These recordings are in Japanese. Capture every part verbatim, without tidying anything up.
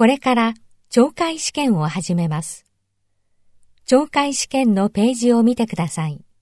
これから懲戒試験を始めます。懲戒試験のページを見てください。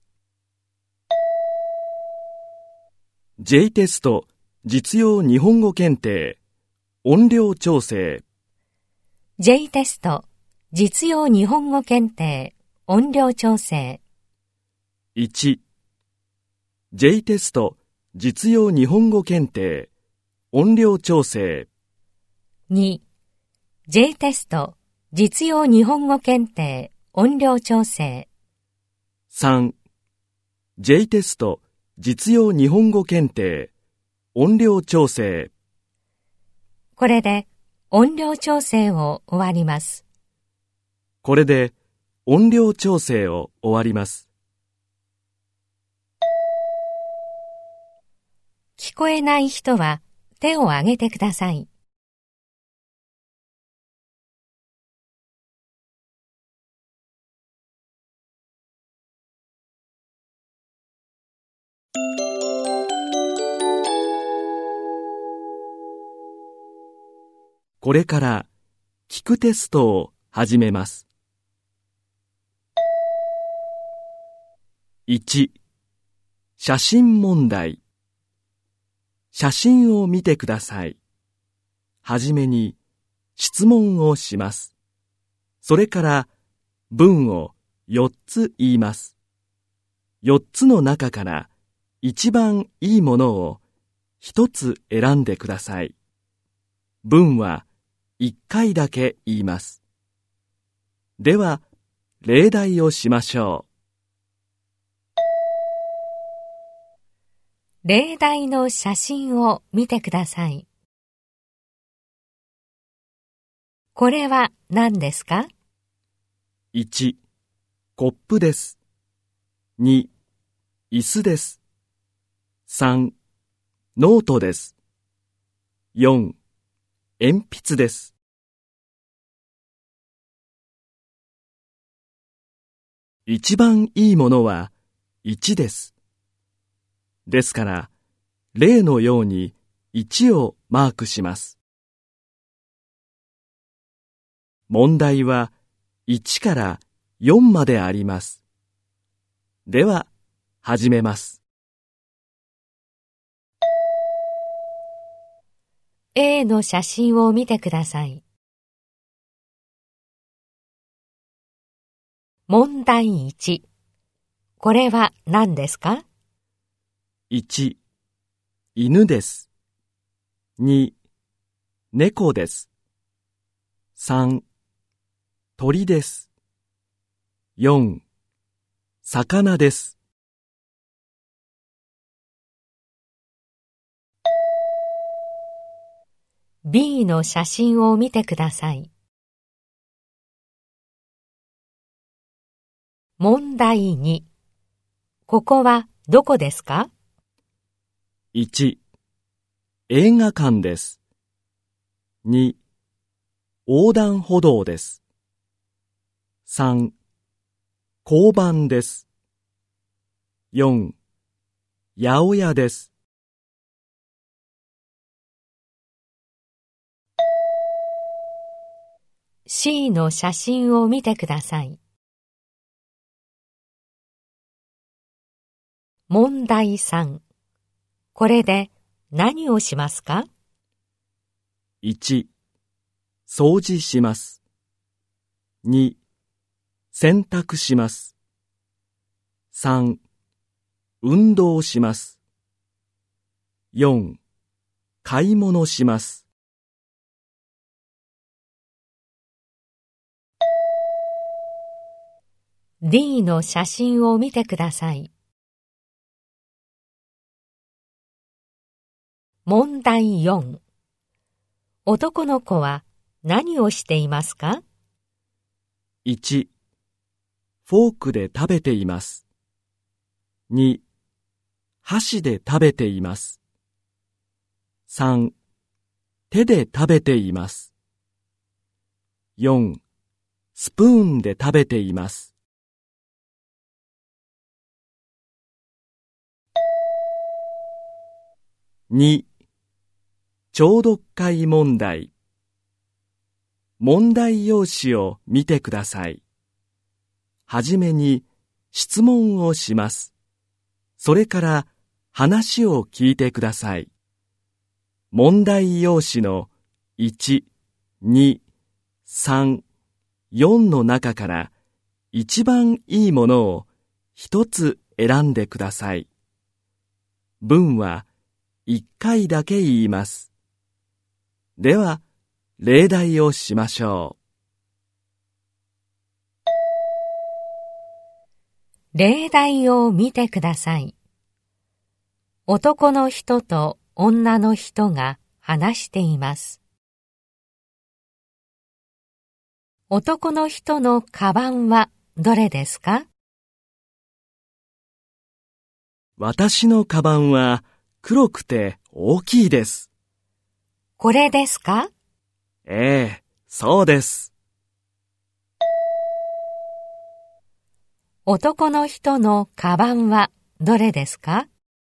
J テスト実用日本語検定音量調整 J テスト実用日本語検定音量調整いち. J テスト実用日本語検定音量調整に. J テスト実用日本語検定音量調整さん. J テスト実用日本語検定音量調整。 これで音量調整を終わります。 これで音量調整を終わります。 聞こえない人は手を挙げてください。 これから聞くテストを始めます。いち. 写真問題。写真を見てください。はじめに質問をします。それから文をよっつ言います。よっつの中から一番いいものをひとつ選んでください。文はいっかいだけ言います。では、例題をしましょう。 例題の写真を見てください。これは何ですか？ いち. コップです。に. 椅子です。さん. ノートです。よん. 鉛筆です。一番いいものはいちです。ですから、例のようにいちをマークします。問題はいちからよんまであります。では、始めます。 A の写真を見てください。問題いち。これは何ですか？ いち. 犬です。に. 猫です。さん. 鳥です。よん. 魚です。 B の写真を見てください。問題に。ここはどこですか？ いち. 映画館です。に. 横断歩道です。さん. 交番です。よん. 八百屋です。 C の写真を見てください。問題さん。これで何をしますか？ いち. 掃除します。に. 洗濯します。さん. 運動します。よん. 買い物します。 D の写真を見てください。問題よん。男の子は何をしていますか？ いち. フォークで食べています。に. 箸で食べています。さん. 手で食べています。よん. スプーンで食べています。に. 聴読会問題。 問題用紙を見てください。はじめに質問をします。それから話を聞いてください。問題用紙のいち、に、さん、よんの中から一番いいものを一つ選んでください。文はいっかいだけ言います。では、例題をしましょう。例題を見てください。男の人と女の人が話しています。男の人のカバンはどれですか？ 私のカバンは黒くて大きいです。 これですか？ ええ、そうです。 男の人のカバンはどれですか？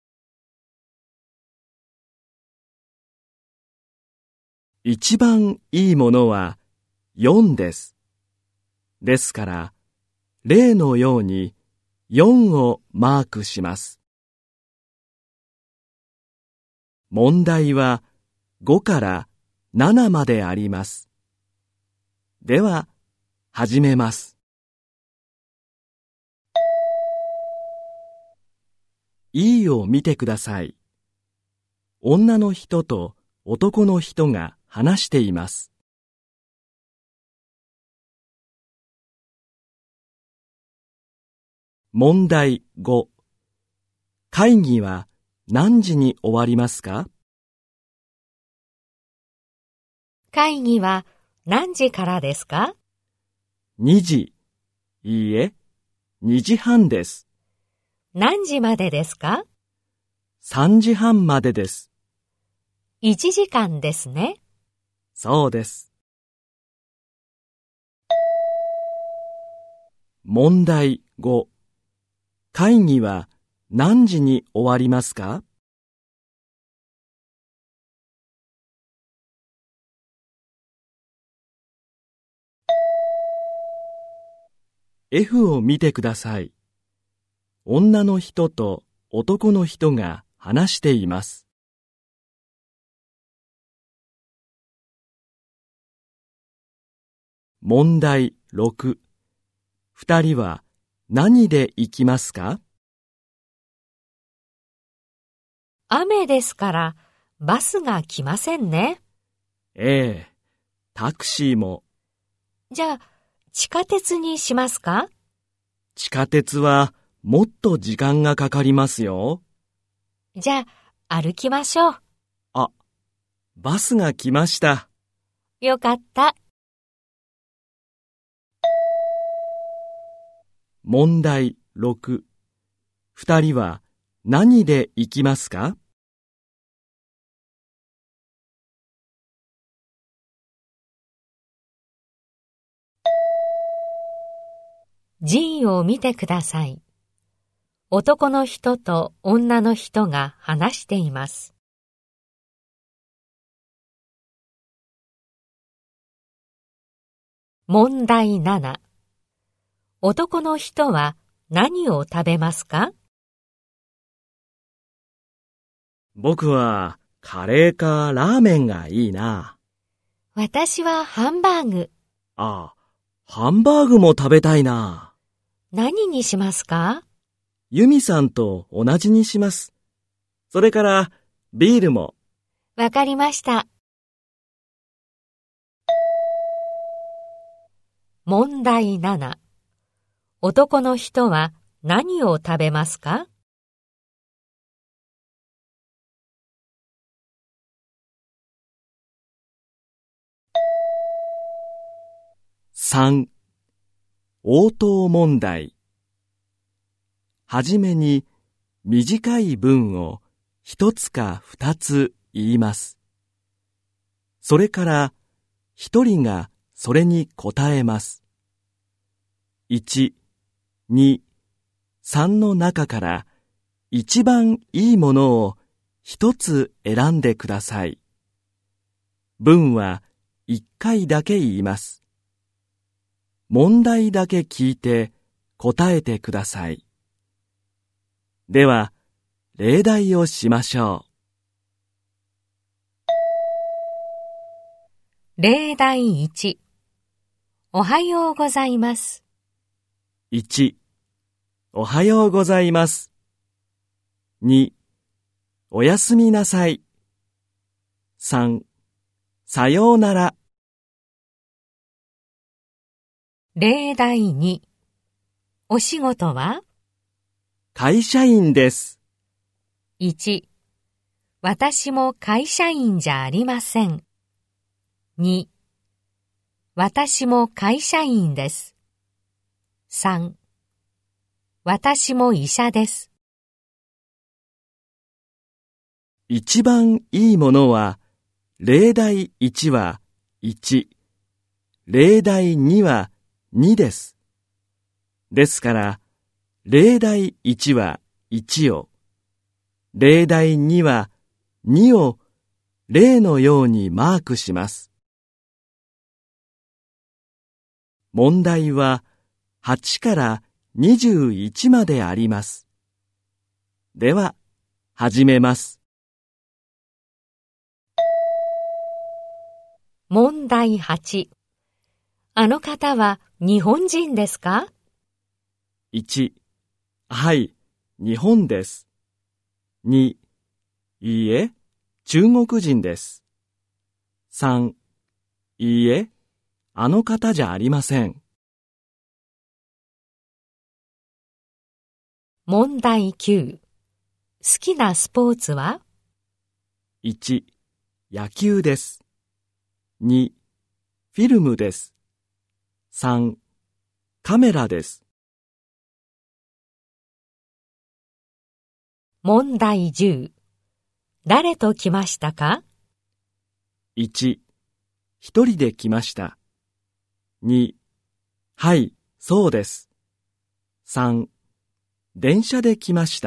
一番いいものはよんです。ですから、例のようによんをマークします。問題はごからななまであります。では、始めます。E を見てください。女の人と男の人が話しています。問題ご。会議は何時に終わりますか？ 会議は何時からですか？ にじ。いいえ、にじはんです。 何時までですか？ さんじはんまでです。 いちじかんですね。 そうです。問題ご。会議は何時に終わりますか？F を見てください。女の人と男の人が話しています。問題ろく。二人は何で行きますか？ 雨ですからバスが来ませんね。 ええ、タクシーも。 じゃあ、地下鉄にしますか？ 地下鉄はもっと時間がかかりますよ。 じゃあ、歩きましょう。 あ、バスが来ました。 よかった。 問題ろく。二人は何で行きますか？ G を見てください。男の人と女の人が話しています。問題なな。男の人は何を食べますか？ 僕はカレーかラーメンがいいな。 私はハンバーグ。 ああ、ハンバーグも食べたいな。 何にしますか？ ユミさんと同じにします。それからビールも。 わかりました。問題なな。男の人は何を食べますか？ さん. 応答問題。はじめに短い文を一つか二つ言います。それから一人がそれに答えます。いち、に、さんの中から一番いいものを一つ選んでください。文はいっかいだけ言います。問題だけ聞いて答えてください。では、例題をしましょう。例題いち。おはようございます。 いち、おはようございます。に、おやすみなさい。さん、さようなら。 例題に。お仕事は？ 会社員です。 いち、私も会社員じゃありません。に、私も会社員です。さん、私も医者です。 一番いいものは、例題いちはいち、例題にはにです。ですから、例題いちはいちを、例題にはにを例のようにマークします。問題ははちからにじゅういちまであります。では、始めます。 問題はち。あの方は日本人ですか？ いち、はい、日本です。に、いいえ、中国人です。さん、いいえ、あの方じゃありません。 問題きゅう。好きなスポーツは？ いち、野球です。に、フィルムです。さん、カメラです。 問題じゅう。誰と来ましたか？ いち、一人で来ました。に、はい、そうです。さん、電車で来ました。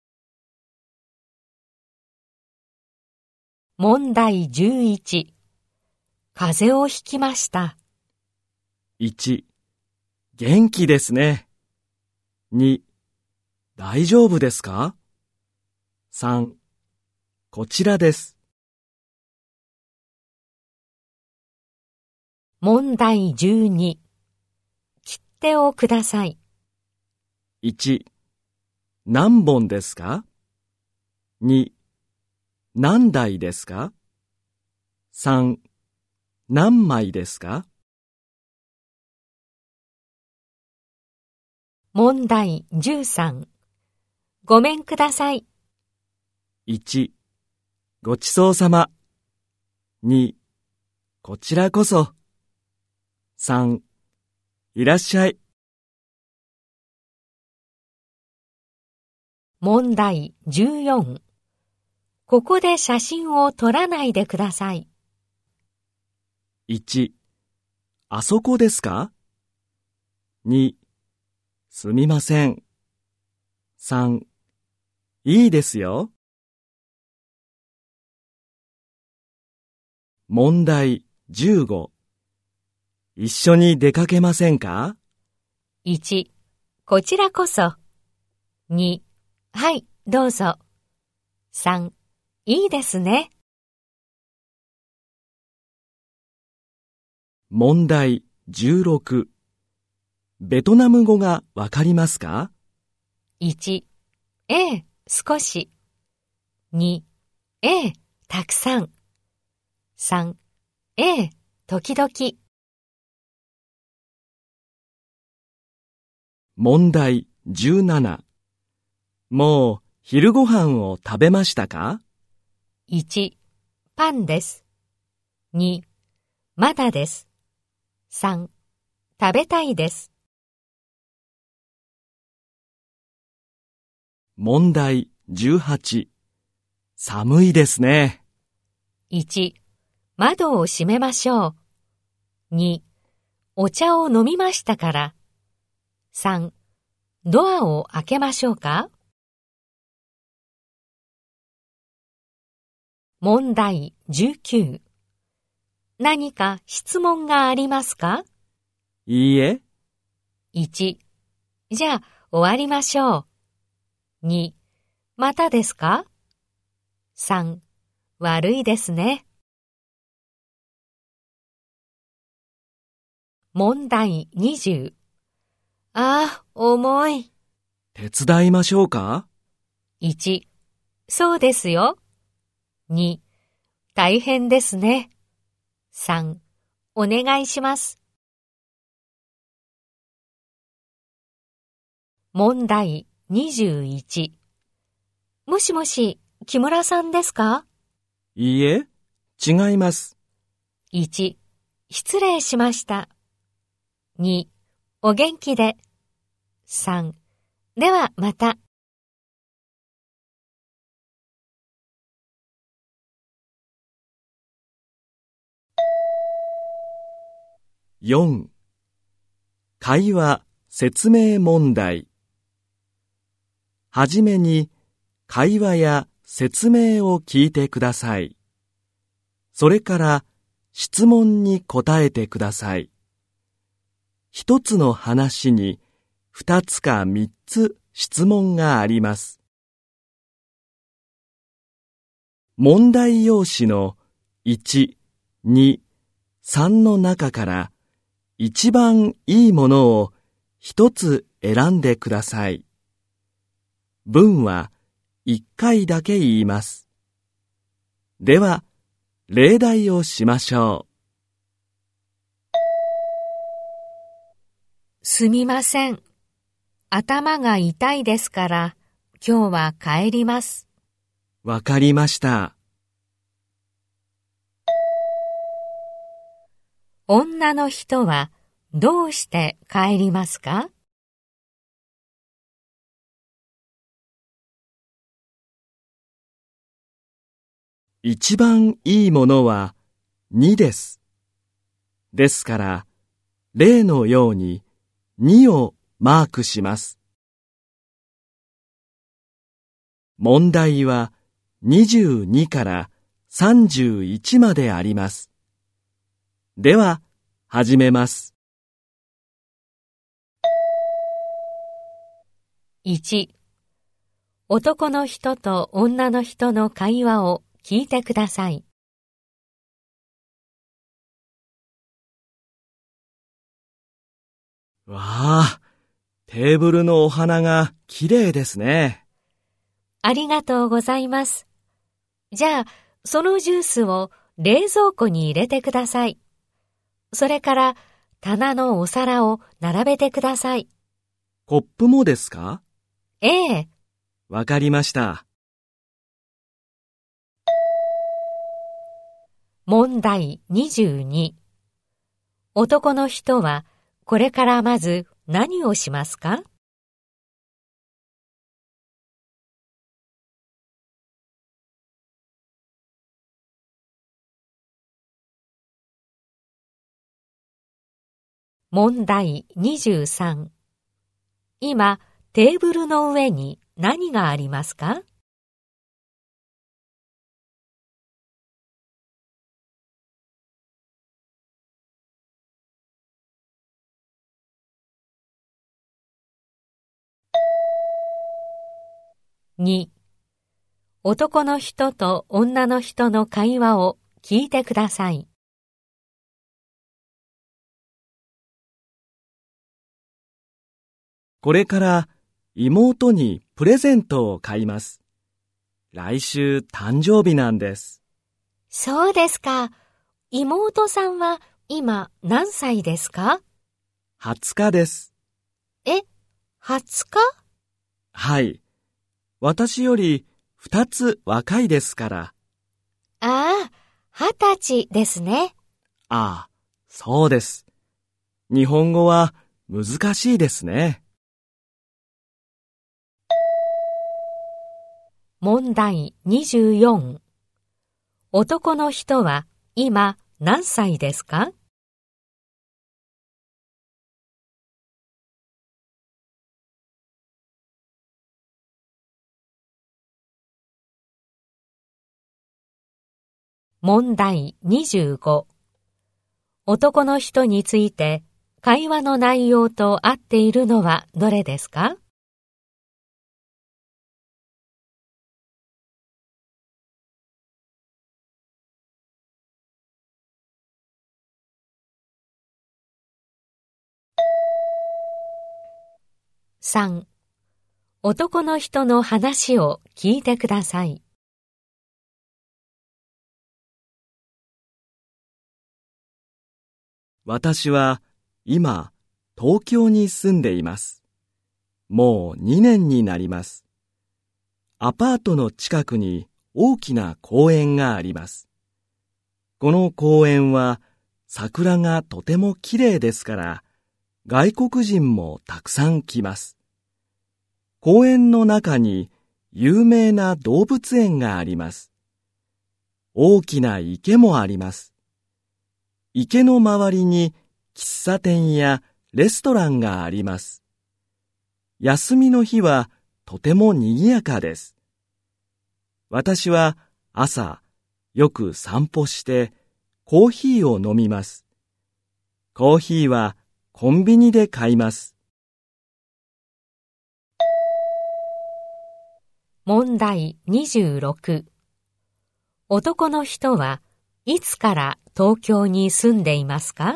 問題じゅういち。風邪をひきました。 いち、元気ですね。に、大丈夫ですか？さん、こちらです。 問題じゅうに。切手をください。 いち、何本ですか？に、何台ですか？さん、何枚ですか？ 問題じゅうさん。ごめんください。 いち、ごちそうさま。に、こちらこそ。さん、いらっしゃい。 問題じゅうよん。ここで写真を撮らないでください。 いち、あそこですか？に、すみません。さん、いいですよ。問題じゅうご。一緒に出かけませんか？ いち、こちらこそ。に、はい、どうぞ。さん、いいですね。 問題じゅうろく。ベトナム語がわかりますか？ いち、ええ、少し。に、ええ、たくさん。さん、ええ、時々。 問題じゅうなな。もう昼ご飯を食べましたか？ いち、パンです。に、まだです。さん、食べたいです。 問題じゅうはち。寒いですね。 いち、窓を閉めましょう。に、お茶を飲みましたから。さん、ドアを開けましょうか？問題じゅうきゅう。 何か質問がありますか？ いいえ。 いち、じゃあ終わりましょう。に、またですか？さん、悪いですね。問題にじゅう。ああ、重い。 手伝いましょうか？ いち、そうですよ。に、大変ですね。さん、お願いします。問題にじゅういち。もしもし、木村さんですか？ いいえ、違います。 いち、失礼しました。に、お元気で。さん、ではまた。 よん、会話説明問題。はじめに会話や説明を聞いてください。それから質問に答えてください。一つの話に二つか三つ質問があります。問題用紙のいち、に、さんの中から一番いいものを一つ選んでください。文は一回だけ言います。では、例題をしましょう。すみません。頭が痛いですから、今日は帰ります。 わかりました。 女の人はどうして帰りますか？ 一番いいものはにです。ですから、例のようににをマークします。問題はにじゅうにからさんじゅういちまであります。では、始めます。 いち、男の人と女の人の会話を聞いてください。 わあ、テーブルのお花がきれいですね。 ありがとうございます。じゃあ、そのジュースを冷蔵庫に入れてください。それから、棚のお皿を並べてください。 コップもですか？ ええ。 わかりました。 問題にじゅうに。男の人はこれからまず何をしますか？問題にじゅうさん。今、テーブルの上に何がありますか？に、男の人と女の人の会話を聞いてください。 これから妹にプレゼントを買います。来週誕生日なんです。 そうですか。妹さんは今何歳ですか？ はつかです。 え、はつか？ はい。私よりふたつ若いですから。 ああ、はたちですね。 ああ、そうです。日本語は難しいですね。 問題にじゅうよん。男の人は今何歳ですか？問題にじゅうご。 男の人について会話の内容と合っているのはどれですか？さん、男の人の話を聞いてください。 私は今、東京に住んでいます。もうにねんになります。アパートの近くに大きな公園があります。この公園は桜がとてもきれいですから、外国人もたくさん来ます。公園の中に有名な動物園があります。大きな池もあります。池の周りに喫茶店やレストランがあります。休みの日はとても賑やかです。私は朝よく散歩してコーヒーを飲みます。コーヒーはコンビニで買います。 問題にじゅうろく。男の人はいつから東京に住んでいますか？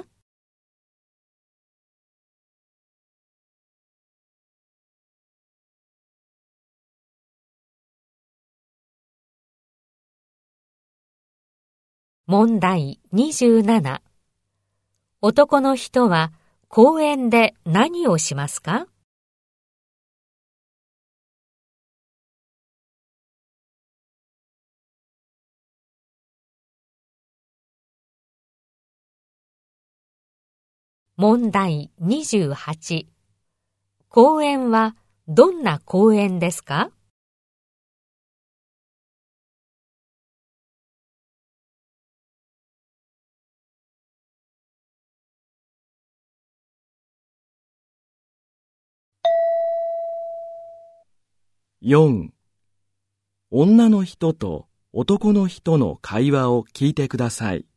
問題にじゅうなな。男の人は公園で何をしますか？問題にじゅうはち。公園はどんな公園ですか？ よん、女の人と男の人の会話を聞いてください。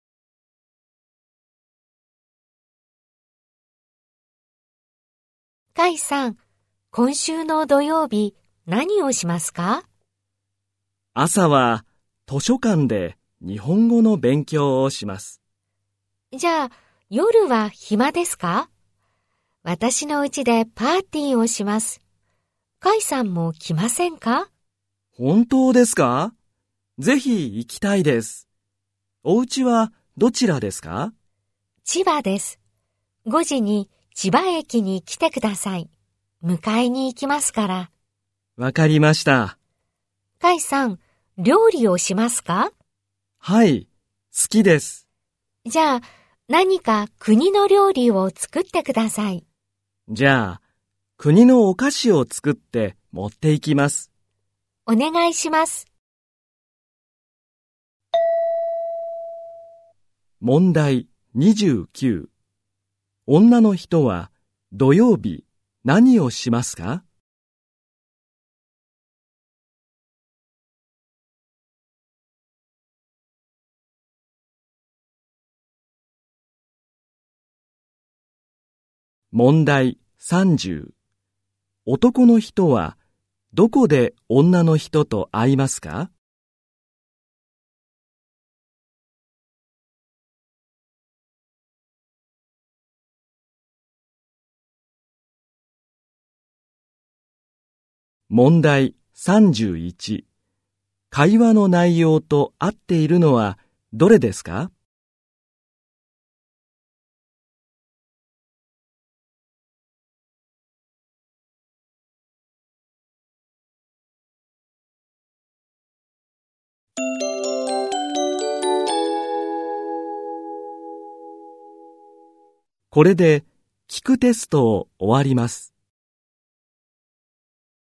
甲斐さん、今週の土曜日何をしますか？ 朝は図書館で日本語の勉強をします。 じゃあ、夜は暇ですか？私の家でパーティーをします。甲斐さんも来ませんか？ 本当ですか？ぜひ行きたいです。お家はどちらですか？ 千葉です。ごじに千葉駅に来てください。迎えに行きますから。 わかりました。 甲斐さん、料理をしますか？ はい、好きです。 じゃあ、何か国の料理を作ってください。 じゃあ、国のお菓子を作って持っていきます。 お願いします。 問題にじゅうきゅう。女の人は土曜日何をしますか？問題さんじゅう。男の人はどこで女の人と会いますか？問題さんじゅういち。会話の内容と合っているのはどれですか？これで聞くテストを終わります。